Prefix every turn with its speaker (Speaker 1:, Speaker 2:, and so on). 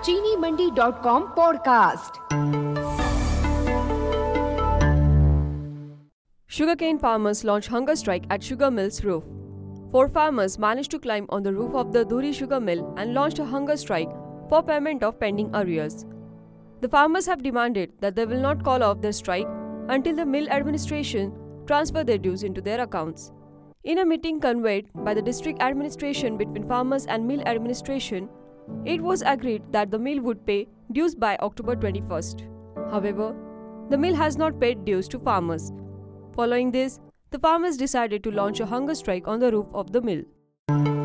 Speaker 1: चीनीमंडी.com podcast.
Speaker 2: Sugarcane farmers launch hunger strike at sugar mill's roof. 4 farmers managed to climb on the roof of the Dhuri sugar mill and launched a hunger strike for payment of pending arrears. The farmers have demanded that they will not call off their strike until the mill administration transfer their dues into their accounts. In a meeting convened by the district administration between farmers and mill administration, it was agreed that the mill would pay dues by October 21st. However, the mill has not paid dues to farmers. Following this, the farmers decided to launch a hunger strike on the roof of the mill.